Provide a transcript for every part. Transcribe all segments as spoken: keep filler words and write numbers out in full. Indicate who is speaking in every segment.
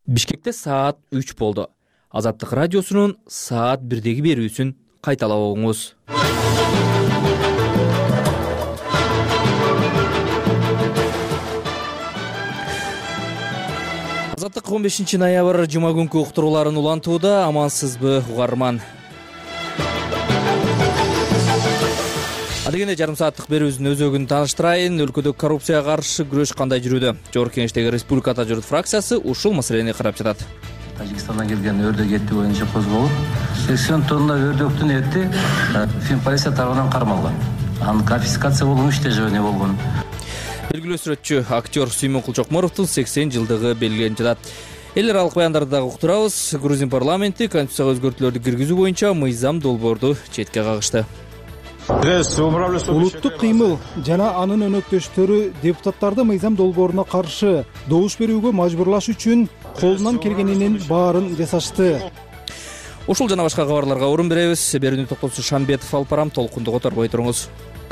Speaker 1: Бишкекте саат үч болду. Азаттык радиосунун саат бирдеги берүүсүн кайталап оңуңуз. Азаттык он бешинчи ноябрь жума күнкү уктурууларын улантууда. Амансызбы угарман? Адегенде жарым сааттык берүүбүздүн өзөгүн тааныштырайын. Өлкөдө коррупцияга каршы күрөш кандай жүрүүдө? Жогорку Кеңештеги Республика Ата-журт фракциясы ушул маселени карап жатат.
Speaker 2: Тажикстандан келген өрдөк эти боюнча козголуп, сексен тонна өрдөктүн эти Финполиция тарабынан кармалган. Анын конфискация болгон үч тежебене болгон.
Speaker 1: Белгилүү сүрөтчү актер Сүймөн Кулчокморовдун сексен жылдыгы белгиленип жатат. Эл аралык баяндарды дагы уктурабыз. Грузин парламенти конституцияга өзгөртүүлөрдү киргизүү боюнча мыйзам долбоорду четке кагышты.
Speaker 3: Улуттук кыймыл жана анын өнөктөштөрү депутаттарды мыйзам долбооруна каршы добуш берүүгө мажбурлаш үчүн колунан келгенинин баарын жасашты.
Speaker 1: Ушул жана башка кабарларга орун беребиз. Берүүнү Токтосу Шамбетов алып барам. Толкунду которбой туруңуз.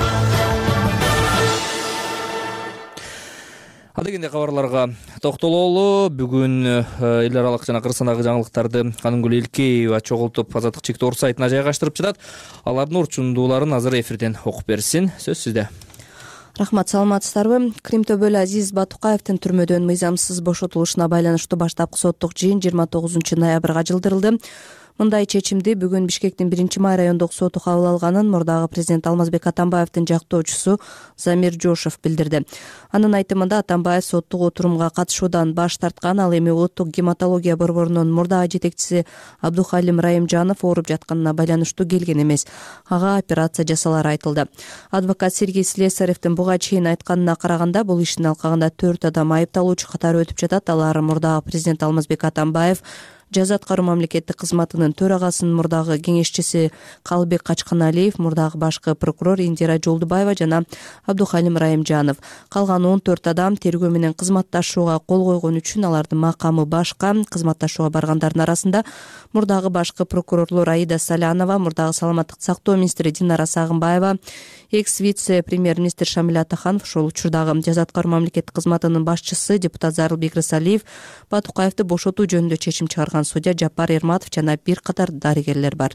Speaker 1: Адегенде кабарларга токтололу. Бүгүн эл аралык жана Кыргызстандагы жаңылыктарды Канымгүл Элкеева чогултуп Азаттык чекти орус сайтына жайгаштырып жатат. Алардын орчундууларын азыр эфирден окуп берсин. Сөз сизде.
Speaker 4: Рахмат, саламатсыздарбы? Крим төбөлү Азиз Батукаевдин түрмөдөн мыйзамсыз бошотулушуна байланыштуу баштапкы соттук жыйын жыйырма тогузунчу ноябрга жылдырылды. Мындай чечимди бүгүн Бишкектин биринчи май райондук соту кабыл алганын мурдагы президент Алмазбек Атамбаевдин жактоочусу Замир Жошев билдирди. Анын айтымында Атамбаев соттук отурумга катышуудан баш тарткан, ал эми улуттук гематология борборунун мурдагы жетекчиси Абдухалим Райымжанов ооруп жатканына байланыштуу келген эмес. Ага операция жасалары айтылды. Адвокат Сергей Слесаревдин буга чейин айтканына караганда, бул иштин алкагында төрт адам айыпталуучу катары өтүп жатат. Алар мурдагы президент Алмазбек Атамбаев, жаза аткаруу мамлекеттик кызматынын төрагасынын мурдагы кеңешчиси Калыбек Качканалиев, мурдагы башкы прокурор Индира Жолдубаева жана Абдухалим Райымжанов. Калган он төрт адам тергөө менен кызматташууга кол койгон үчүн алардын макамы башка. Кызматташууга баргандардын арасында мурдагы башкы прокурорлор Аида Салянова, мурдагы саламаттык сактоо министри Динара Сагынбаева, экс-вице премьер-министр Шамиль Атаханов, ошол учурдагы жаза аткаруу мамлекеттик кызматынын башчысы депутат Зарылбек Рысалиев, Батукаевди бошотуу жөнүндө чечим чыгарган судья Жапар Эрматов жана бир катар дарыгерлер бар.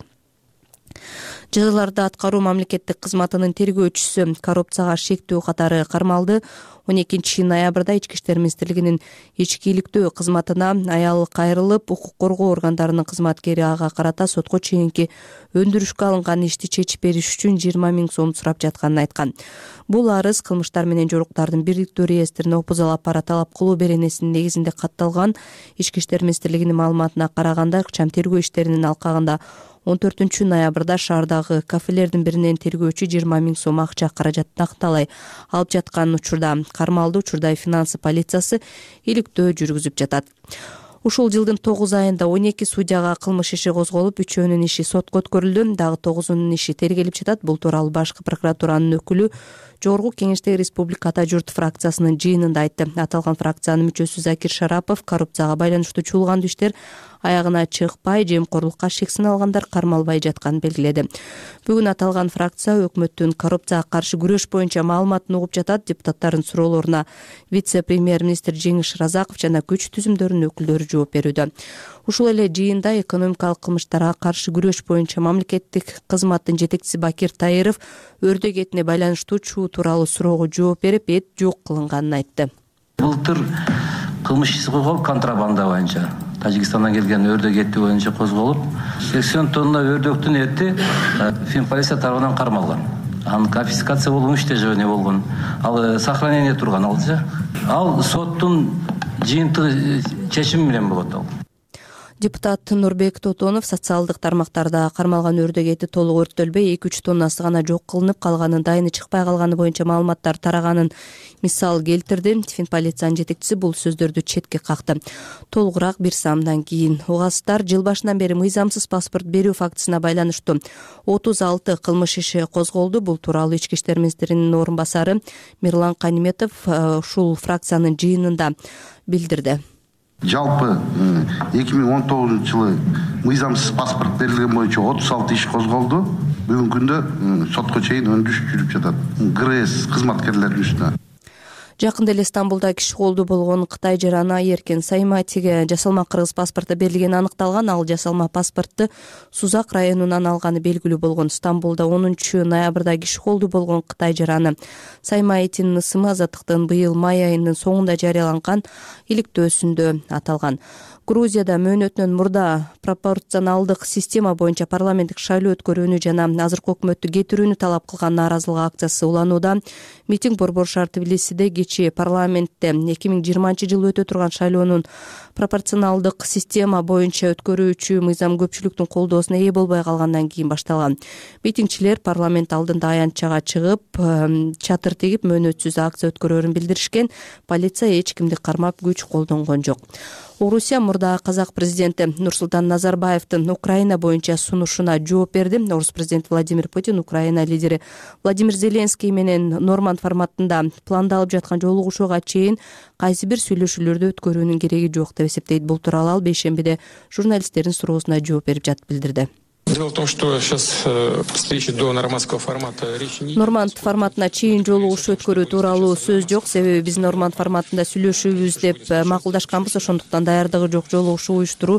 Speaker 4: Жазаларды аткаруу мамлекеттик кызматынын тергөөчүсү коррупцияга шектүү катары кармалды. он экинчи ноябрда Ички иштер министрлигинин ички иликтөө кызматына аял кайрылып, укук коргоо органдарынын кызматкери ага карата сотко чейинки өндүрүшкө алынган ишти чечип бериш үчүн жыйырма миң сом сурап жатканын айткан. Бул арыз кылмыштар менен жоруктардын бириктүү реестрине опузал аппара талап кылуу беренесинин негизинде катталган. Ички иштер министрлигинин маалыматына караганда, ыкчам тергөө иштеринин алкагында он төртүнчү ноябрда шаардагы кафелердин биринен тергөөчү жыйырма миң сом акча каражатын акталай алып жаткан учурда кармалды. Учурда финансы полициясы иликтөө жүргүзүп жатат. Ушул жылдын тогуз айында он эки судьяга кылмыш иши козголуп, үчөөнүн иши сотко өткөрүлдү. Дагы тогузунун иши тергелип жатат. Бул тууралуу башкы прокуратуранын өкүлү Жогорку Кеңештеги Республика Ата-журт фракциясынын жыйынында айтты. Аталган фракциянын мүчөсү Закир Шарапов коррупцияга байланыштуу чуулгандуу иштер аягына чыкпай, жемкорлукка шексин алгандар кармалбай жатканын белгиледи. Бүгүн аталган фракция өкмөттүн коррупцияга каршы күрөш боюнча маалыматын угуп жатат. Депутаттардын суроолоруна вице-премьер-министр Жеңиш Разаков жана күч түзүмдөрүнүн өкүлдөрү жооп берүүдө. Ушул эле жыйында экономикалык кылмыштарга каршы күрөш боюнча мамлекеттик кызматтын жетекчиси Бакир Тайыров өрдөк этине байланыштуу чуу тууралуу суроого жооп берип, эт жок кылынганын айтты.
Speaker 2: Былтыр кылмыш иши козголуп, контрабанда боюнча Тажикстандан келген өрдөк эти боюнча козголуп, сексен тонна өрдөктүн эти Финполиция тарабынан кармалган. Анын конфискация болгон үч тежебене болгон. Ал сохранение турган алды. Ал соттун жыйынтыгы чечими менен болот ал.
Speaker 4: Депутат Нурбек Тотонов социалдык тармактарда кармалган өрдөк эти толук өрттөлбөй эки үч тоннасы гана жок кылынып калганын, дайыны чыкпай калганы боюнча маалыматтар тараганын мисал келтирди. Финполициянын жетекчиси бул сөздөрдү четке какты. Толугураак бир самдан кийин угасыздар. Жыл башынан бери мыйзамсыз паспорт берүү фактысына байланыштуу отуз алты кылмыш иши козголду. Бул тууралуу Ички иштер министринин орун басары Мирлан Каниметов ушул фракциянын жыйынында билдирди.
Speaker 5: Жалпы эки миң он тогузунчу жылы мыйзамсыз паспорт берилген боюнча отуз алты иш козголду. Бүгүнкү күндө сотко чейин өндүрүш жүрүп жатат. ГРС кызматкерлеринин үстүнө.
Speaker 4: Жакында эле Стамбулда киши колдуу болгон Кытай жараны Эркен Сайматиге жасалма кыргыз паспорту берилгени аныкталган. Ал жасалма паспорту Сузак районунан алганы белгилүү болгон. Стамбулда онунчу ноябрда киши колдуу болгон Кытай жараны Сайматинин ысымы Азаттыктын быйыл май айынын соңунда жарыяланган иликтөөсүндө аталган. Грузияда мөөнөтүнөн мурда пропорционалдык система боюнча парламенттик шайлоо өткөрүүнү жана азыркы өкмөттү кетирүүнү талап кылган нааразылык акциясы уланууда. Митинг Борбор шаар Тбилисиде кечээ парламентте эки миң жыйырманчы жылы өтө турган шайлоонун пропорционалдык система боюнча өткөрүүчү мыйзам көпчүлүктүн колдоосуна ээ болбой калгандан кийин башталган. Митингчилер парламент алдында аянтчага чыгып, чатыр тигип мөөнөтсүз акция өткөрөөрүн билдиришкен. Полиция эч кимди кармап күч колдонгон жок. Орусия мурда казак президенти Нурсултан Назарбаевдин Украина боюнча сунушуна жооп берди. Орус президенти Владимир Путин Украина лидери Владимир Зеленский менен Норманд форматында пландалып жаткан жолугушууга чейин кайсы бир сүйлөшүүлөрдү өткөрүүнүн кереги жок деп эсептейт. Бул тууралуу ал бейшембиде журналисттердин суроосуна жооп берип жатып билдирди.
Speaker 6: Дело в том, что сейчас встречи до нормандского формата речи не...
Speaker 4: Норманд форматына чейин жолугушуу өткөрүү тууралуу сөз жок. Себеби биз Норманд форматында сүйлөшүүбүз деп макулдашканбыз. Ошондуктан даярдыгы жок жолугушуу уюштуруу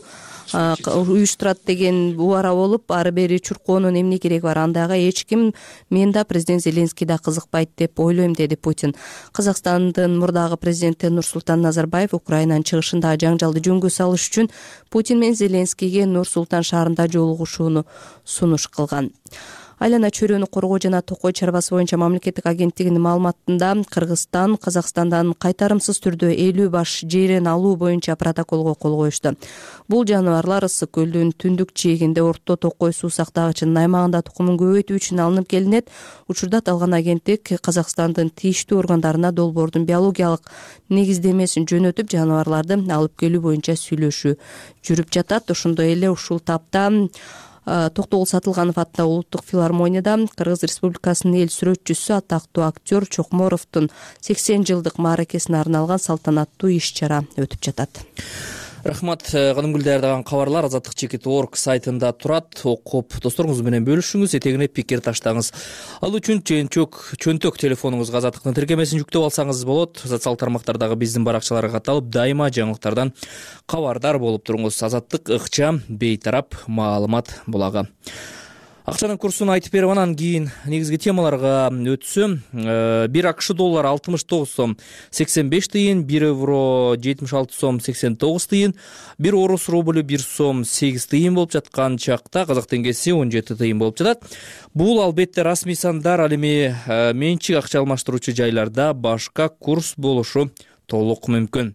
Speaker 4: уюштурат деген убара болуп, ары бери чуркоонун эмне кереги бар? Андайга эч ким, мен да президент Зеленский да кызыкпайт деп ойлойм, деди Путин. Казакстандын мурдагы президенти Нурсултан Назарбаев Украинанын чыгышындагы жаңжалды жөнгө салыш үчүн Путин менен Зеленскийге Нур-Султан шаарында жолугушууну сунуш кылган. Айлана чөйрөнү коргоо жана токой чарбасы боюнча мамлекеттик агенттигинин маалыматында Кыргызстан Казакстандан кайтарымсыз түрдө элүү баш жейрен алуу боюнча протоколго кол коюшту. Бул жаныбарлар Ысык көлдүн түндүк жээгинде орто токой суу сактагычынын аймагында тукумун көбөйтүү үчүн алынып келинет. Учурда аталган агенттик Казакстандын тийиштүү органдарына долбоордун биологиялык негиздемесин жөнөтүп, жаныбарларды алып келүү боюнча сүйлөшүү жүрүп жатат. Ошондой эле ушул тапта Токтогул Сатылганов атындагы улуттук филармонияда Кыргыз Республикасынын эл сүрөтчүсү атактуу актер Чокморовдун сексен жылдык мааракесине арналган салтанаттуу иш-чара өтүп жатат.
Speaker 1: Рахмат. Кадымкы даярдаган кабарлар азаттык чекит точка орг сайтында турат. Окуп досторуңуз менен бөлүшүңүз, этегине пикир таштаңыз. Ал үчүн чөнчөк чөнтөк телефонуңузга азаттыктын тиркемесин жүктөп алсаңыз болот. Социалдык тармактардагы биздин баракчаларга катталып, дайыма жаңылыктардан кабардар болуп туруңуз. Азаттык ыкчам, бейтарап маалымат булагы. Акчанын курсун айтып берип, анан кийин негизги темаларга өтсөм, бир АКШ доллары алтымыш тогуз сом сексен беш тыйын, бир евро жетимиш алты сом сексен тогуз тыйын, бир орус рублю бир сом сегиз тыйын болуп жаткан чакта казак теңгеси он жети тыйын болуп жатат. Бул албетте расмий сандар, ал эми менчик акча алмаштыруучу жайларда башка курс болушу толук мүмкүн.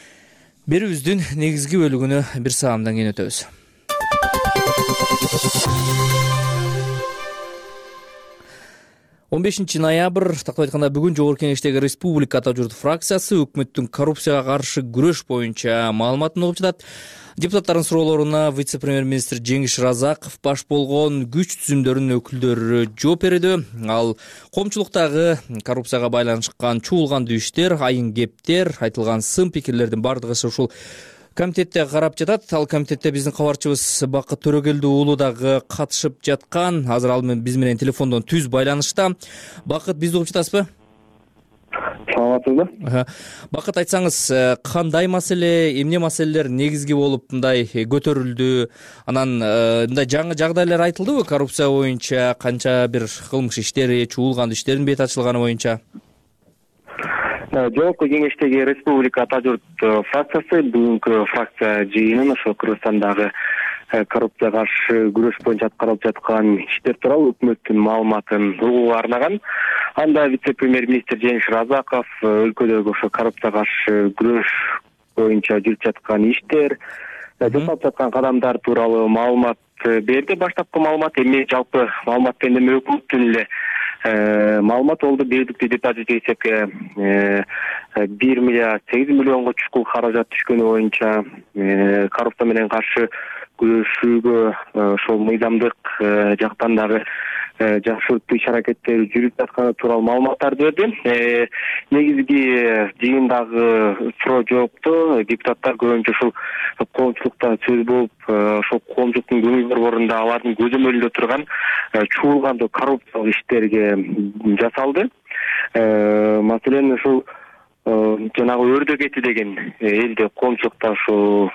Speaker 1: Берүүбүздүн негизги бөлүгүнө бир саамдан кийин өтөбүз. он бешинчи ноябрь, тактап айтканда бүгүн Жогорку Кеңештеги Республика Ата журт фракциясы өкмөттүн коррупцияга каршы күрөш боюнча маалыматын угуп жатат. Депутаттардын суроолоруна вице-премьер-министр Жеңиш Разаков баш болгон күч түзүмдөрүнүн өкүлдөрү жооп берди. Ал коомчулуктагы коррупцияга байланышкан чуулгандуу иштер, айын кептер, айтылган сын пикирлердин бардыгы ушул комитетте карап жатат. Ал комитетте биздин кабарчыбыз Бакыт Төрөгелди уулу дагы катышып жаткан. Азыр ал биз менен телефондон түз байланышта. Бакыт, бизди угуп жатасызбы?
Speaker 7: Саламатсызбы?
Speaker 1: Бакыт, айтсаңыз, кандай маселе, эмне маселелер негизги болуп мындай көтөрүлдү? Анан мындай жаңы жагдайлар айтылдыбы коррупция боюнча, канча бир кылмыш иштери, чуулгандуу иштердин бет ачылганы боюнча?
Speaker 7: Жогорку Кеңештеги Республика Ата журт фракциясы бүгүнкү фракция жыйынын ошо Кыргызстандагы коррупцияга каршы күрөш боюнча аткарылып жаткан иштер тууралуу өкмөттүн маалыматын угууга арнаган. Анда вице-премьер-министр Жеңиш Разаков өлкөдөгү ошо коррупцияга каршы күрөш боюнча жүрүп жаткан иштер, жасалып жаткан кадамдар тууралуу маалымат берди. Баштапкы маалымат эми жалпы маалымат берген өкмөттүн эле маалымат болду. Бердиктүү депозит эсепке бир миллиард сегиз миллионго чукул каражат түшкөнү боюнча коррупция менен каршы күрөшүүгө ошол мыйзамдык жактан дагы жакшыртуу иш-аракеттери жүрүп жатканы тууралуу маалыматтарды берди. Негизги жыйындагы суроо жоопто депутаттар көбүнчө ушул коомчулукта сөз болуп, ошол коомчулуктун көңүл борборунда алардын көзөмөлүндө турган чуулгандуу коррупциялык иштерге жасалды. Маселен, ушул жанагы өрдө кети деген элде коомчулукта ушул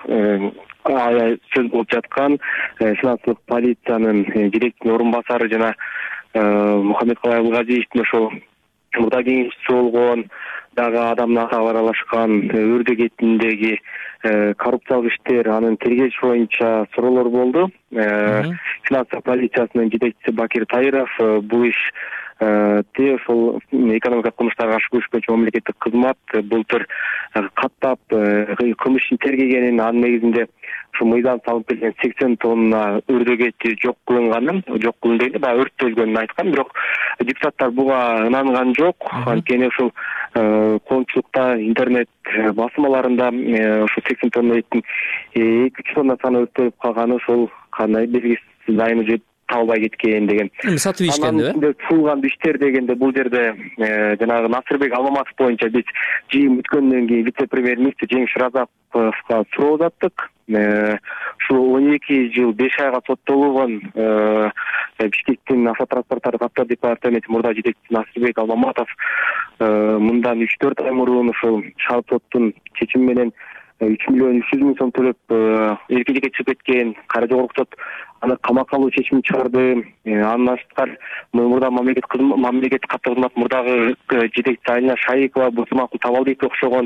Speaker 7: сөз болуп жаткан финансылык полициянын директорунун орун басары жана Мухаммедкалай Абылгазиевдин ошол мурда кеңешчиси болгон дагы адамдын атабы аралашкан өрдө кетиндеги коррупциялык иштер, анын тергеш боюнча суроолор болду. Финансылык полициясынын жетекчиси Бакир Тайыров бул иш те ошол экономикалык кылмыштарга каршы күрөш боюнча мамлекеттик кызмат былтыр каттап кылмыш ишин тергегенин, анын негизинде ушу мыйзам салып келген сексен тонна өрдө кети жок кылынганын, жок кылынды деп өрттөлгөнүн айткан, бирок депутаттар буга ынанган жок. Анткени ушул коомчулукта интернет басмаларында ушул сексен тонна эттин эки жүз тонна саны өрттөлүп калганы ошол кандай белгисиз дайыма жеп табылбай кеткен деген.
Speaker 1: Сатып ишкен деп.
Speaker 7: Анан туулган иштер дегенде бул жерде жанагы Насырбек Алмаматов боюнча биз жыйын бүткөндөн кийин вице-премьер-министр Жеңиш Разаковго суроо узаттык. Ушул он эки жыл беш айга соттолгон Бишкектин автотранспорттар каттоо департаменти мурда жетекчиси Насырбек Алмаматов мындан үч төрт ай мурун ушул шарт соттун чечими менен үч миллион үч жүз миң сом төлөп эркинlikке чыгып кеткен. Кара жогорку сот аны камакка алуу чечимин чыгарды. Андан сырткары мурда мамлекет мамлекеттик каттоо кызмат мурдагы жетекчиси Алина Шайыкова Бусмакул Табалбекке окшогон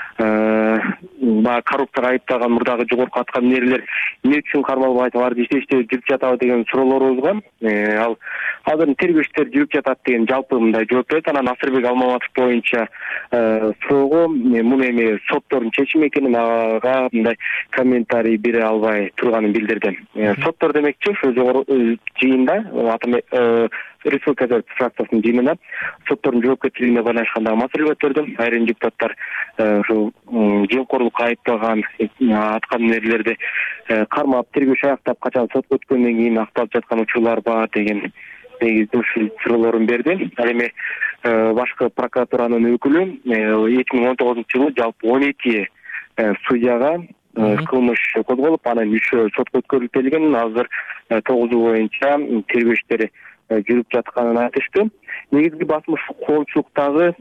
Speaker 7: баягы коррупцияга айыпталган мурдагы жогорку аткан мээрлер эмне үчүн кармалбайт, аларды иштеште жүрүп жатабы деген суроолор узган. Ал азыр тергөө иштери жүрүп жатат деген жалпы мындай жооп берет. Анан Насырбек Алмаматов боюнча суроого муну эми соттордун чечими экенин, ага мындай комментарий бере албай турганын билдирди. Соттор демекчи ушу жогору жыйында Республика фракциясынын жыйынында соттордун жоопкерчилигине байланышкан маселе көтөрдү. Айрым депутаттар ушул жемкорлукка айыпталган аткан мээрлерди кармап тергөө аяктап качан сотко өткөндөн кийин акталып жаткан учурлар бар деген негизде ушул суроолорун берди. Ал эми башкы прокуратуранын өкүлү эки миң он тогузунчу жылы жалпы он эки судьяга кылмыш козголуп, анан үчөө сотко өткөрүлүп келген. Азыр тогузу боюнча тергөө иштери жүрүп жатканын айтышты. Негизги басмыш коомчулуктагы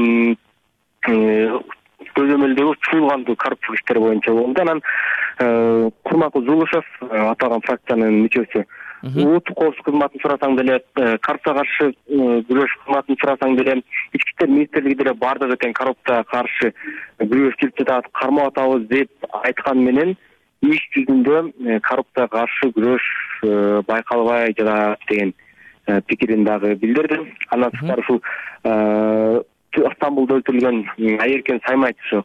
Speaker 7: көзөмөлдөгү чуулгандуу коррупциялык иштер боюнча болду. Анан Курмакул Зулушев аталган фракциянын мүчөсү улуттук коопсуздук кызматын сурасаң деле, коррупцияга каршы күрөш кызматын сурасаң деле, ички иштер министрлиги деле бардыгы тең коррупцияга каршы күрөш жүрүп жатат, кармап атабыз деп айткан менен иш жүзүндө коррупцияга каршы күрөш байкалбай жатат деген пикирин дагы билдирди. Андан сырткары ушул Стамбулда өлтүрүлгөн Айеркен Саймайт ушу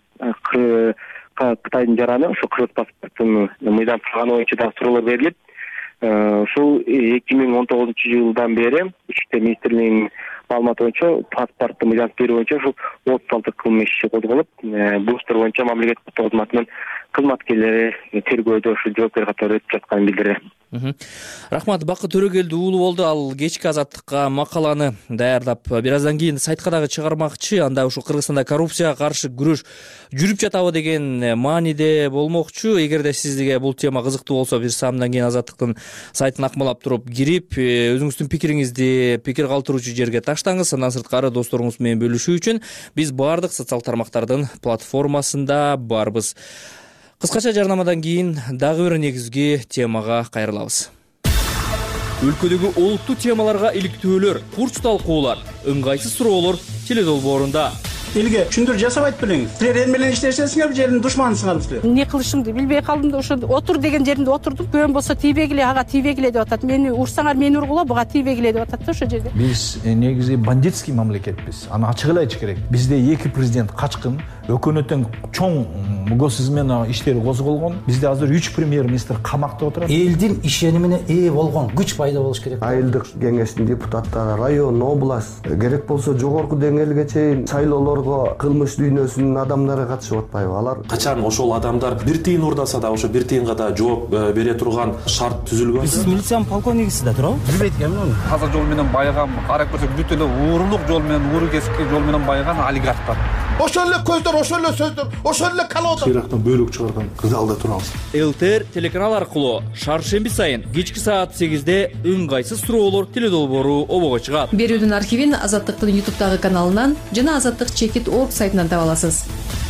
Speaker 7: Кытайдын жараны ушу кыргыз паспортун мыйзам салганы боюнча да суроолор берилип, ушул эки миң он тогузунчу жылдан бери ички иштер министрлигинин маалыматы боюнча паспортту мыйзам берүү боюнча ушул отуз алты кылмыш иши козголуп, бул иштер боюнча мамлекеттик каттоо кызматынын кызматкерлери тергөөдө ушул жоопкер катары өтүп жатканын билдирди.
Speaker 1: Рахмат. Бакыт Төрөгелди уулу болду. Ал кечки Азаттыкка макаланы даярдап, бир аздан кийин сайтка дагы чыгармакчы. Анда ушул Кыргызстанда коррупцияга каршы күрөш жүрүп жатабы деген мааниде болмокчу. Эгерде сизге бул тема кызыктуу болсо, бир саамдан кийин Азаттыктын сайтын акмалап туруп кирип, өзүңүздүн пикириңизди пикир калтыруучу жерге таштаңыз. Андан сырткары досторуңуз менен бөлүшүү үчүн биз баардык социалдык тармактардын платформасында барбыз. Кыскача жарнамадан кийин дагы бир негизги темага кайрылабыз. Өлкөдөгү олуттуу темаларга иликтөөлөр, курч талкуулар, ыңгайсыз суроолор теледолбоорунда.
Speaker 8: Элге түшүндүр жасабайт белеңиз. Силер эл менен иштешесиңер, жердин душманысыңар силер.
Speaker 9: Эмне кылышымды билбей калдым да ошо отур деген жеринде отурдум. Бөөн болсо тийбегиле, ага тийбегиле деп атат. Мени урсаңар мени ургула, буга тийбегиле деп атат да ошо жерде.
Speaker 10: Биз негизи бандитский мамлекетпиз. Аны ачык эле айтыш керек. Бизде эки президент качкын, өкмөттүн чоң мугосуз менен иштери козголгон. Бизде азыр үч премьер-министр камакта отурат.
Speaker 11: Элдин ишенимине ээ болгон күч пайда болуш керек.
Speaker 12: Айылдык кеңештин депутаттары, район, область, керек болсо жогорку деңгээлге чейин шайлоолорго кылмыш дүйнөсүнүн адамдары катышып атпайбы? Алар
Speaker 13: качан ошол адамдар бир тыйын урдаса да ошо бир тыйынга да жооп бере турган шарт түзүлгөн.
Speaker 11: Сиз милициянын полковнигисиз да туурабы?
Speaker 8: Билбейт экенмин.
Speaker 14: Таза жол менен байыган, карап көрсөк бүтү эле уурулук жол менен, ууру кесипки жол менен байыган олигархтар. ошол эле көздөр, ошол эле сөздөр, ошол эле колода.
Speaker 10: Ирактан бөлүк чыгарган залда турабыз.
Speaker 1: ЛТР телеканал аркылуу шаршемби сайын кечки саат сегизде ыңгайсыз суроолор теледолбоору обого чыгат.
Speaker 15: Берүүдүн архивин Азаттыктын ютубтагы каналынан жана Азаттык чекит точка орг сайтынан таба аласыз.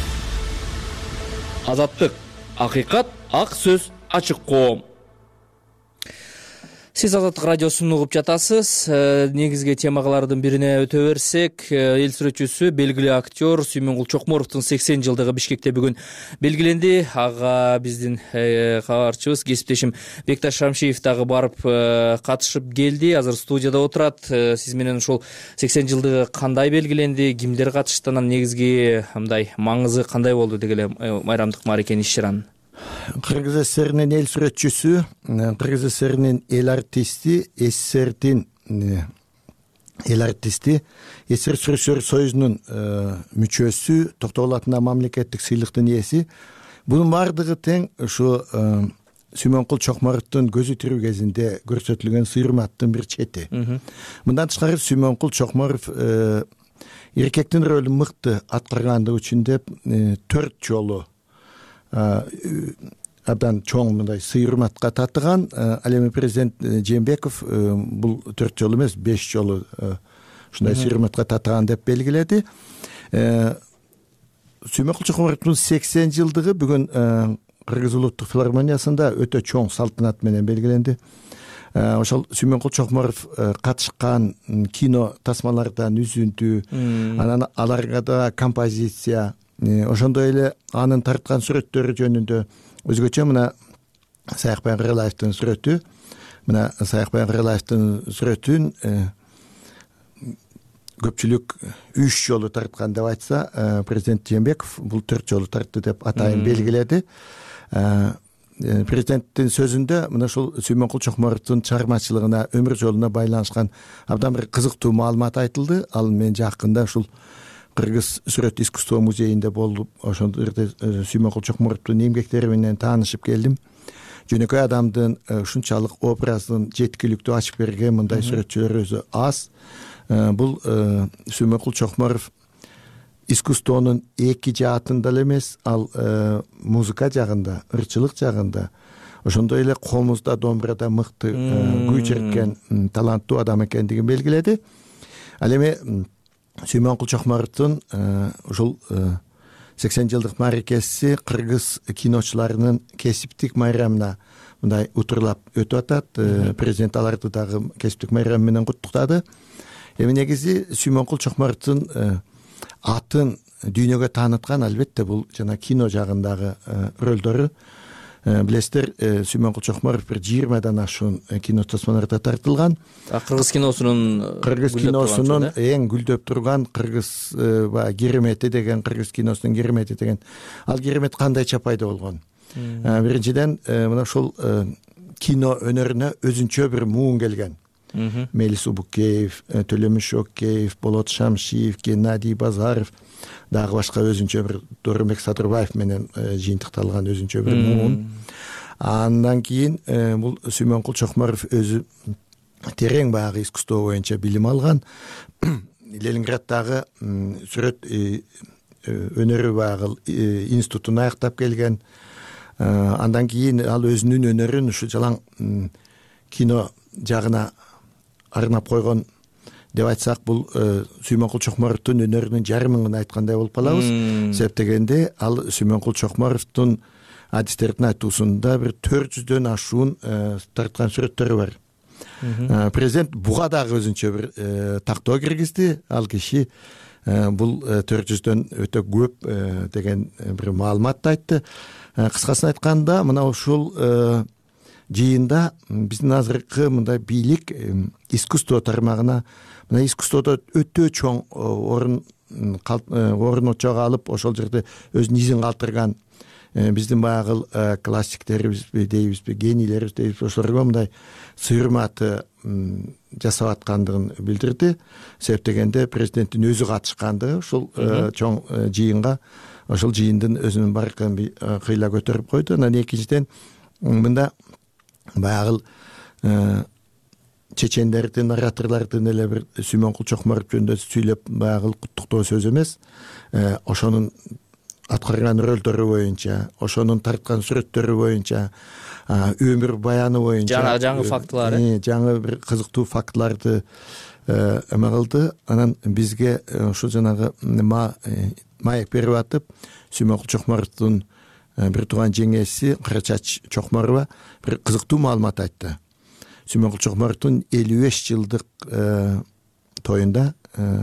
Speaker 1: Азаттык, акыйкат, ак сөз, ачык коом. Сиз Азаттык радиосун угуп жатасыз. Негизги темалардын бирине өтө берсек, эл сүрөтчүсү, белгилүү актер Сүймөнгул Чокморовдун сексен жылдыгы Бишкекте бүгүн белгиленди. Ага биздин кабарчыбыз, кесиптешим Бекташ Шамшиев дагы барып катышып келди. Азыр студияда отурат. Сиз менен ушул сексен жылдыгы кандай белгиленди, кимдер катышты, анан негизги мындай маңызы кандай болду деги эле майрамдык мааракенин иш-чаранын?
Speaker 16: Кыргыз СССРинин эл сүрөтчүсү, Кыргыз СССРинин эл артисти, СССРдин эл артисти, СССР сүрөтчүлөр союзунун мүчөсү, Токтогул атындагы мамлекеттик сыйлыктын ээси. Бунун баардыгы тең ушу Сүймөнкул Чокморовдун көзү тирүү кезинде көрсөтүлгөн сый-урматтын бир чети. Мындан тышкары Сүймөнкул Чокморов эркектин рөлүн мыкты аткаргандыгы үчүн деп төрт жолу абдан чоң мындай сый-урматка татыган. Ал эми президент Жээнбеков бул төрт жолу эмес, беш жолу ушундай сый-урматка татыган деп белгиледи. Сүймөнкул Чокморовдун сексен жылдыгы бүгүн Кыргыз улуттук филармониясында өтө чоң салтанат менен белгиленди. Ошол Сүймөнкул Чокморов катышкан кино тасмалардан үзүндү, анан аларга да композиция, ошондой эле анын тарткан сүрөттөрү жөнүндө өзгөчө мына Саякбай Кырылаевдин сүрөтү, мына Саякбай Кырылаевдин сүрөтүн көпчүлүк үч жолу тарткан деп айтса, президент Жээнбеков бул төрт жолу тартты деп атайын белгиледи. Президенттин сөзүндө мына ушул Сүймөнкул Чокморовдун чыгармачылыгына, өмүр жолуна байланышкан абдан бир кызыктуу маалымат айтылды. Ал мен жакында ушул Кыргыз сүрөт искусство музейинде болуп, ошондо жерде Сүймөнкул Чокморовдун эмгектери менен таанышып келдим. Жөнөкөй адамдын ушунчалык образын жеткиликтүү ачып берген мындай сүрөтчүлөр өзү аз. Бул Сүймөнкул Чокморов искусствонун эки жаатында эле эмес, ал музыка жагында, ырчылык жагында, ошондой эле комузда, домбурада мыкты күй чирткен таланттуу адам экендигин белгиледи. Ал эми Сүймөнкул Чокморовдун ушул сексен жылдык мааракеси кыргыз киночуларынын кесиптик майрамына мындай утурлап өтүп атат. Президент аларды дагы кесиптик майрам менен куттуктады. Эми негизи Сүймөнкул Чокморовдун атын дүйнөгө тааныткан албетте бул жана кино жагындагы рөлдөрү. Билесиздер, Сүймөнкул Чокморов бир жыйырмадан ашуун кино тасмаларда тартылган.
Speaker 1: Кыргыз киносунун
Speaker 16: Кыргыз киносунун эң гүлдөп турган Кыргыз керемети деген, Кыргыз киносунун керемети деген. Ал керемет кандайча пайда болгон? Биринчиден, мына ушул кино өнөрүнө өзүнчө бир муун келген. Мелис Убукеев, Төлөмүш Океев, Болот Шамшиев, Геннадий Базаров, дагы башка өзүнчө бир Доромбек Садырбаев менен жыйынтыкталган өзүнчө бир муун. Андан кийин бул Сүймөнкул Чокморов өзү терең баягы искусство боюнча билим алган. Ленинграддагы сүрөт өнөрү баягы институтун аяктап келген. Андан кийин ал өзүнүн өнөрүн ушу жалаң кино жагына арнап койгон деп айтсак, бул Сүймөнкул Чокморовдун өнөрүнүн жарымын айткандай болуп калабыз. Себеп дегенде, ал Сүймөнкул Чокморовдун адистердин айтуусунда бир төрт жүздөн ашуун тарткан сүрөттөрү бар. Президент буга дагы өзүнчө бир тактоо киргизди. Ал киши бул төрт жүздөн өтө көп деген бир маалыматты айтты. Кыскасын айтканда, мына ушул жыйында биздин азыркы мындай бийлик искусство тармагына, мына искусстводо өтө чоң орун орун очого алып, ошол жерде өзүнүн изин калтырган биздин баягы классиктерибизби дейбизби, генийлерибиз дейбизби, ошолорго мындай сый-урматы жасап аткандыгын билдирди. Себеп дегенде, президенттин өзү катышкандыгы ушул чоң жыйынга, ошол жыйындын өзүнүн баркын кыйла көтөрүп койду. Анан экинчиден, мында баягы чечендердин ораторлордун эле бир Сүймөнкул Чокморов жөнүндө сүйлөп баягы куттуктоо сөз эмес, ошонун аткарган рөлдөрү боюнча, ошонун тарткан сүрөттөрү боюнча, өмүр баяны боюнча
Speaker 1: жана жаңы фактылар,
Speaker 16: жаңы бир кызыктуу фактыларды эме кылды. Анан бизге ушул жанагы маек берип атып, Сүймөнкул Чокморовдун бир тууган жеңеси Карачач Чокморова бир кызыктуу маалымат айтты. Сүймөнкул Чокморовдун элүү беш жылдык тоюнда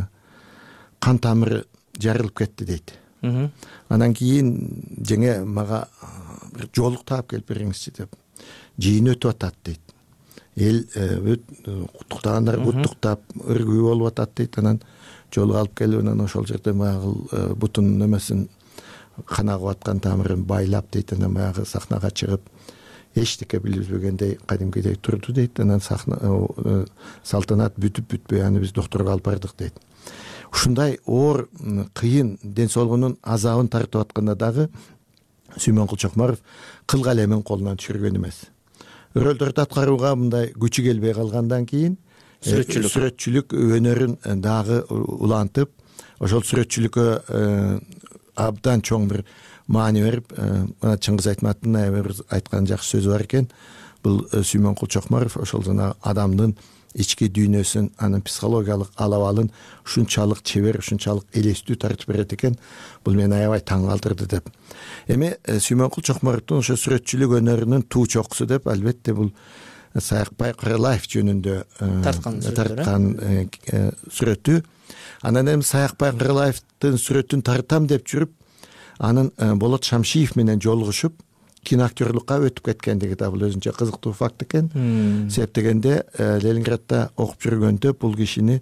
Speaker 16: кан тамыры жарылып кетти дейт. Анан кийин жеңе мага бир жоолук таап келип бериңизчи деп, жыйын өтүп атат дейт. Эл куттуктагандар куттуктап өргүү болуп атат дейт. Анан жоолук алып келип, анан ошол жерде баягы бутунун эмесин кан агып аткан тамырын байлап дейт. Анан баягы сахнага чыгып эчтеке билбегендей кадимкидей турду дейт. Анан сахна салтанат бүтүп бүтпөй аны биз докторго алып бардык дейт. Ушундай оор кыйын ден соолугунун азабын тартып атканда дагы Сүймөнкул Чокморов кыл калемин колунан түшүргөн эмес. Рөлдөрдү аткарууга мындай күчү келбей калгандан кийин сүрөтчүлүк сүрөтчүлүк өнөрүн дагы улантып, ошол сүрөтчүлүккө абдан чоң бир маани берип, мына Чыңгыз Айтматовдун айткан жакшы сөзү бар экен. Бул Сүймөнкул Чокморов ошол жана адамдын ички дүйнөсүн, анын психологиялык алабалын ушунчалык чебер, ушунчалык элестүү тартып берет экен. Бул мени аябай таң калтырды деп. Эми Сүймөнкул Чокморовдун ошо сүрөтчүлүк өнөрүнүн туу чокусу деп, албетте бул Саякбай Кырылаев жөнүндө тарткан сүрөтү. Анан эми Саякбай Кырылаевдин сүрөтүн тартам деп жүрүп, анын Болот Шамшиев менен жолугушуп, киноактерлукка өтүп кеткендиги да бул өзүнчө кызыктуу факт экен. Себеп дегенде Ленинградда окуп жүргөндө бул кишини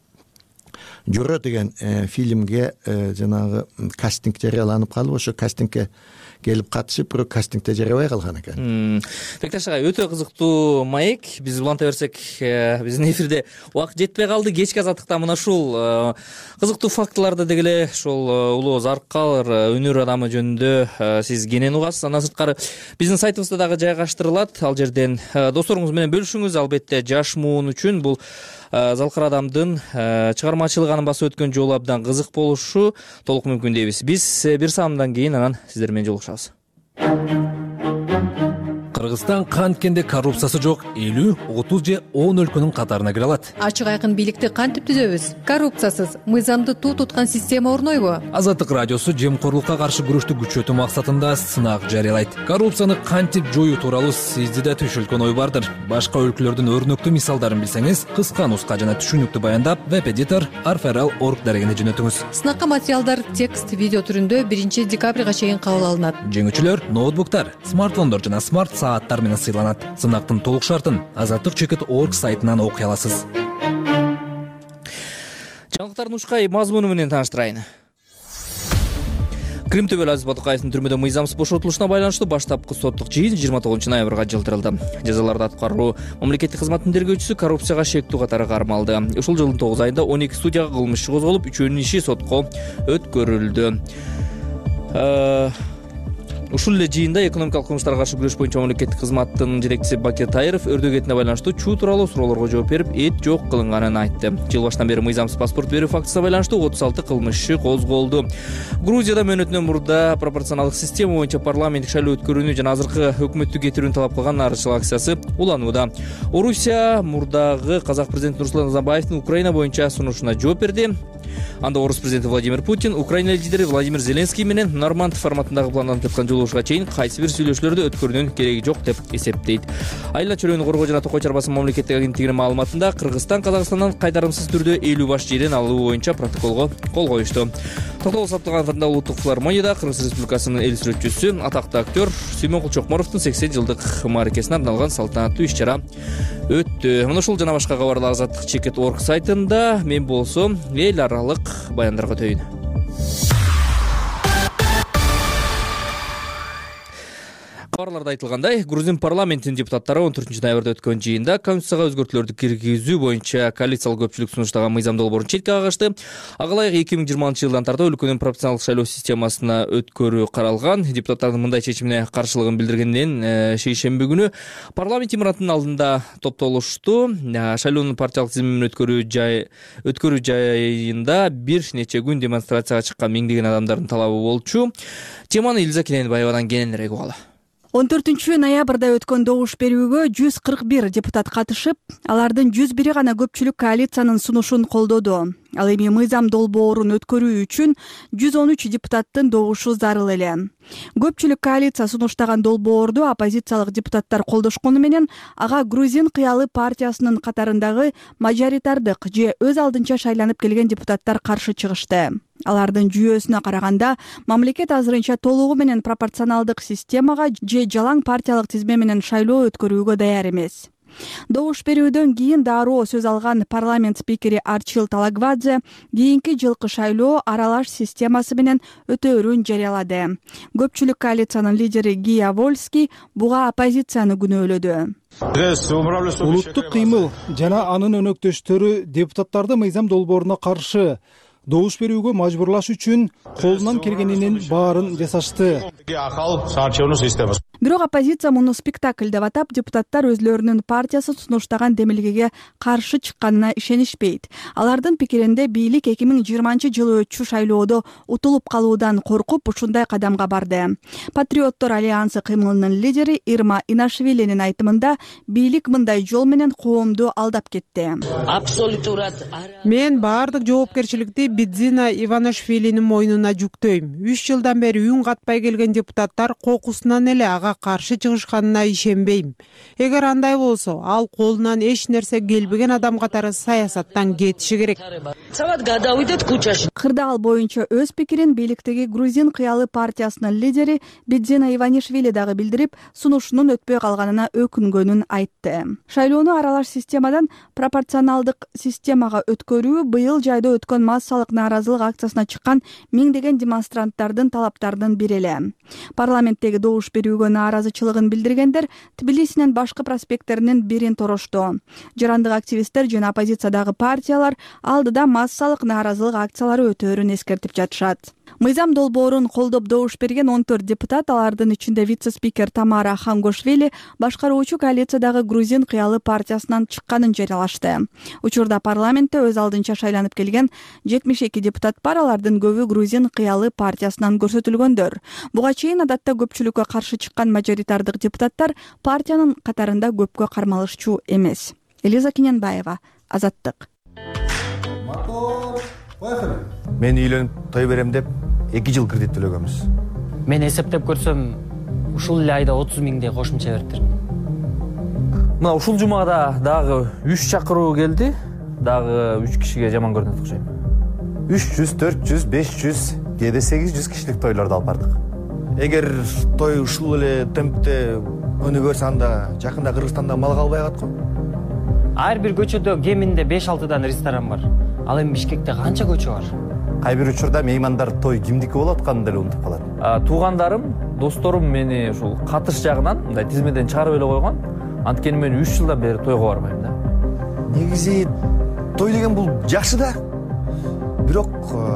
Speaker 16: Жора деген фильмге жанагы кастинг жарыяланып калып, ошо кастингке келип катышып, бирок кастингде жарабай калган экен.
Speaker 1: Бекташ ага, өтө кызыктуу маек. Биз уланта берсек, биздин эфирде убакыт жетпей калды. Кечки азаттыкта мына ушул кызыктуу фактыларды дегеле ушул улуу Заркал өнөр адамы жөнүндө сиз кенен угасыз. Андан сырткары биздин сайтыбызда дагы жайгаштырылат. Ал жерден досторуңуз менен бөлүшүңүз. Албетте жаш муун үчүн бул Залкар адамдын чыгармачылыгын басып өткөн жолу абдан кызык болушу толук мүмкүн дейбиз. Биз бир саамдан кийин анан сиздер менен жолугушабыз.
Speaker 17: Кыргызстан канткенде коррупциясы жок элүү, отуз же он өлкөнүн катарына кире алат.
Speaker 15: Ачык айкын бийликти кантип түзөбүз? Коррупциясыз, мыйзамды туу туткан система орнойбу?
Speaker 17: Азаттык радиосу жемкорлукка каршы күрөштү күчөтүү максатында сынак жарыялайт. Коррупцияны кантип жоюу тууралуу сизде да түшүлгөн ой бардыр. Башка өлкөлөрдүн өрнөктүү мисалдарын билсеңиз, кыска нуска жана түшүнүктүү баяндап, веб-эдитор арферал точка орг дарегине жөнөтүңүз.
Speaker 15: Сынакка материалдар текст, видео түрүндө биринчи декабрга чейин кабыл алынат.
Speaker 17: Жеңүүчүлөр ноутбуктар, смартфондор жана смарт сааттар менен сыйланат. Сынактын толук шартын азаттык чекит точка орг сайтынан окуй аласыз.
Speaker 1: Жаңылыктардын ушкай мазмуну менен тааныштырайын. Крим төбөлү Азиз Батукаевдин түрмөдө мыйзамсыз бошотулушуна байланыштуу баштапкы соттук жыйын жыйырма тогузунчу ноябрга жылдырылды. Жазаларды аткаруу мамлекеттик кызматтын тергөөчүсү коррупцияга шектүү катары кармалды. Ушул жылдын тогуз айында он эки судьяга кылмыш иши козголуп, үчөөнүн иши сотко өткөрүлдү. Ушул эле жыйында экономикалык кылмыштарга каршы күрөш боюнча мамлекеттик кызматтын жетекчиси Бакир Тайыров өрдө кетине байланыштуу чуу тууралуу суроолорго жооп берип, эт жок кылынганын айтты. Жыл башынан бери мыйзамсыз паспорт берүү фактысына байланыштуу отуз алты кылмыш иши козголду. Грузияда мөөнөтүнөн мурда пропорционалдык система боюнча парламенттик шайлоо өткөрүүнү жана азыркы өкмөттү кетирүүнү талап кылган нарынчылык акциясы уланууда. Орусия мурдагы казак президенти Нурсултан Назарбаевдин Украина боюнча сунушуна жооп берди. Анда орус президенти Владимир Путин, Украина лидери Владимир Зеленский менен Норманд форматындагы пландалып жаткан жолугушууга чейин кайсы бир сүйлөшүүлөрдү өткөрүүнүн кереги жок деп эсептейт. Айла чөлөөнү коргоо жана токой чарбасы мамлекеттик агенттигинин маалыматында Кыргызстан Казакстандан кайтарымсыз түрдө элүү баш жерин алуу боюнча протоколго кол коюшту. Токтогул Саптыганов атындагы улуттук филармонияда Кыргыз Республикасынын эл сүрөтчүсү, атактуу актер Сүймөнкул Чокморовдун сексен жылдык мааракесине арналган салтанаттуу иш-чара өттү. Мына ушул жана башка кабарлар азаттык чекит точка орг сайтында. Мен болсо эл аралык баяндарга өтөйүн. Кабарларда айтылгандай, Грузин парламентинин депутаттары он төртүнчү ноябрда өткөн жыйында Конституцияга өзгөртүүлөрдү киргизүү боюнча коалициялык көпчүлүк сунуштаган мыйзам долбоорун четке кагышты. Ага ылайык эки миң жыйырманчы жылдан тартып өлкөнүн пропорционалдык шайлоо системасына өткөрүү каралган. Депутаттардын мындай чечимине каршылыгын билдиргенден шейшемби күнү парламент имаратынын алдында топтолушту. Шайлоонун партиялык тизимин өткөрүү жай өткөрүү жайында бир нече күн демонстрацияга чыккан миңдеген адамдардын талабы болчу. Теманы Илза Кененбаевадан кененирээк угалы.
Speaker 18: он төртүнчү ноябрда өткөн добуш берүүгө жүз кырк бир депутат катышып, алардын жүз бири гана көпчүлүк коалициянын сунушун колдоду. Ал эми мыйзам долбоорун өткөрүү үчүн жүз он үч депутаттын добушу зарыл эле. Көпчүлүк коалиция сунуштаган долбоорду оппозициялык депутаттар колдошкону менен ага Грузин кыялы партиясынын катарындагы мажоритардык же өз алдынча шайланып келген депутаттар каршы чыгышты. Алардын жүйөсүнө караганда мамлекет азырынча толугу менен пропорционалдык системага же жалаң партиялык тизме менен шайлоо өткөрүүгө даяр эмес. Добуш берүүдөн кийин дароо сөз алган парламент спикери Арчил Талагвадзе кийинки жылкы шайлоо аралаш системасы менен өтөөрүн жарыялады. Көпчүлүк коалициянын лидери Гия Вольский буга оппозицияны күнөөлөдү.
Speaker 3: Улуттук кыймыл жана анын өнөктөштөрү депутаттарды мыйзам долбооруна каршы добуш берүүгө мажбурлаш үчүн колунан келгенинин баарын жасашты. Бирок оппозиция муну спектакль деп атап, депутаттар өзлөрүнүн партиясы сунуштаган демилгеге каршы чыкканына ишенишпейт. Алардын пикиринде бийлик эки миң жыйырманчы жылы өтчү шайлоодо утулуп калуудан коркуп ушундай кадамга барды. Патриоттор альянсы кыймылынын лидери Ирма Инашвилинин айтымында бийлик мындай жол менен коомду алдап кетти.
Speaker 19: Мен баардык жоопкерчиликти Бидзина Иванашвилинин мойнуна жүктөйм. үч жылдан бери үн катпай келген депутаттар кокусунан эле ага каршы чыгышканына ишенбейм. Эгер андай болсо, ал колунан эч нерсе келбеген адам катары саясаттан кетиши керек.
Speaker 18: Кырдаал боюнча өз пикирин бийликтеги Грузин кыялы партиясынын лидери Бидзина Иванишвили дагы билдирип, сунушунун өтпөй калганына өкүнгөнүн айтты. Шайлоону аралаш системадан пропорционалдык системага өткөрүү быйыл жайда өткөн массалык нааразылык акциясына чыккан миңдеген демонстранттардын талаптарынын бири эле. Парламенттеги добуш берүүгө нааразычылыгын билдиргендер Тбилисинин башкы проспекттеринин бирин торошту. Жарандык активисттер жана оппозициядагы партиялар алдыда массалык нааразылык акциялары өтөөрүн эскертип жатышат. Мыйзам долбоорун колдоп добуш берген он төрт депутат, алардын ичинде вице-спикер Тамара Хангошвили башкаруучу коалициядагы Грузин кыялы партиясынан чыкканын жарыялашты. Учурда парламентте өз алдынча шайланып келген жетимиш эки депутат бар, алардын көбү Грузин кыялы партиясынан көрсөтүлгөндөр. Буга чейин адатта көпчүлүккө каршы чыккан мажоритардык депутаттар партиянын катарында көпкө кармалышчу эмес. Элиза Кененбаева, Азаттык.
Speaker 20: Мен үйлөнүп той берем деп эки жыл кредит төлөгөнбүз.
Speaker 21: Мен эсептеп көрсөм, ушул эле айда отуз миңдей кошумча бериптир.
Speaker 17: Мына ушул жумада дагы үч чакыруу келди. Дагы үч кишиге жаман көрүнөт окшойм.
Speaker 20: үч жүз, төрт жүз, беш жүз, кээде сегиз жүз кишилик тойлорду алып бардык. Эгер той ушул эле темпте өнү берсе, анда жакында Кыргызстанда мал калбай калат го.
Speaker 21: Ар бир көчөдө кеминде беш алтыдан ресторан бар. Ал эми Бишкекте канча көчө бар?
Speaker 20: Кай бир учурда меймандар той кимдики болуп атканын деле унутуп калат.
Speaker 17: Туугандарым, досторум мени ушул катыш жагынан мындай тизмеден чыгарып эле койгон. Анткени мен үч жылдан бери тойго барбайм да.
Speaker 20: Негизи той деген бул жакшы да. Бирок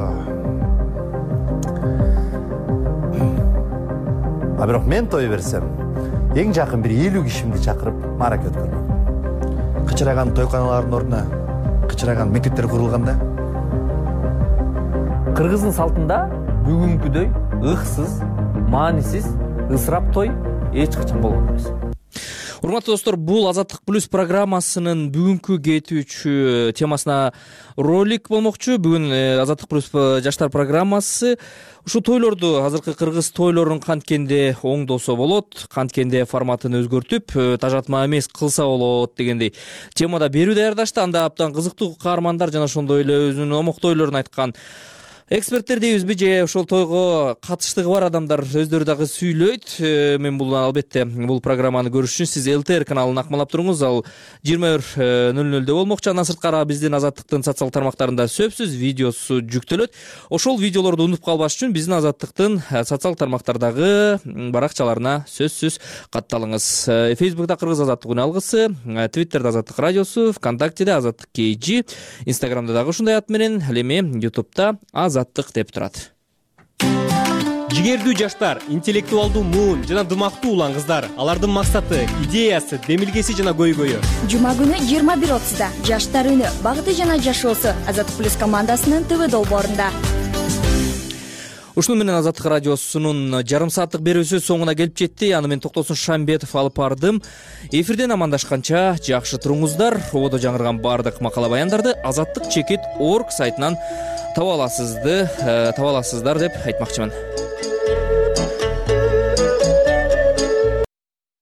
Speaker 20: А бирок мен той берсем, эң жакын бир элүү кишимди чакырып маарака өткөрмөк. Кычыраган тойканалардын ордуна кычыраган мектептер курулганда.
Speaker 17: Кыргыздын салтында бүгүнкүдөй ыксыз, маанисиз, ысырап той эч качан болгон эмес.
Speaker 1: Урматтуу достор, бул Азаттык плюс программасынын бүгүнкү кетүүчү темасына ролик болмокчу. Бүгүн Азаттык плюс жаштар программасы ушул тойлорду, азыркы кыргыз тойлорун канткенде оңдосо болот, канткенде форматын өзгөртүп, тажатма эмес кылса болот дегендей темада берүү даярдашты. Анда абдан кызыктуу каармандар жана ошондой эле өзүнүн омок тойлорун айткан эксперттер дейбизби же ошол тойго катыштыгы бар адамдар өздөрү дагы сүйлөйт. Мен бул албетте бул программаны көрүш үчүн сиз ЛТР каналын акмалап туруңуз. Ал жыйырма бир нөл нөлдө болмокчу. Андан сырткары биздин Азаттыктын социал тармактарында сөзсүз видеосу жүктөлөт. Ошол видеолорду унутуп калбаш үчүн биздин Азаттыктын социал тармактардагы баракчаларына сөзсүз катталыңыз. Фейсбукта Кыргыз Азаттык үн алгысы, Твиттерде Азаттык радиосу, ВКонтактеде Азаттык кей джи, Инстаграмда дагы ушундай ат менен, ал эми Ютубта Азаттык деп турат.
Speaker 2: Жигердүү жаштар, интеллектуалдуу муун жана дымактуу улан кыздар. Алардын максаты, идеясы, демилгеси жана көйгөйү.
Speaker 22: Жума күнү жыйырма бир отузда Жаштар үнү багыты жана жашоосу Азаттык плюс командасынын ТВ долбоорунда.
Speaker 1: Ушуну менен Азаттык радиосунун жарым сааттык берүүсү соңуна келип жетти. Аны мен Токтосун Шамбетов алып бардым. Эфирден амандашканча жакшы туруңуздар. Ободо жаңырган бардык макала баяндарды азаттык чекит точка орг сайтынан таба аласызды, таба аласыздар деп айтмакчымын.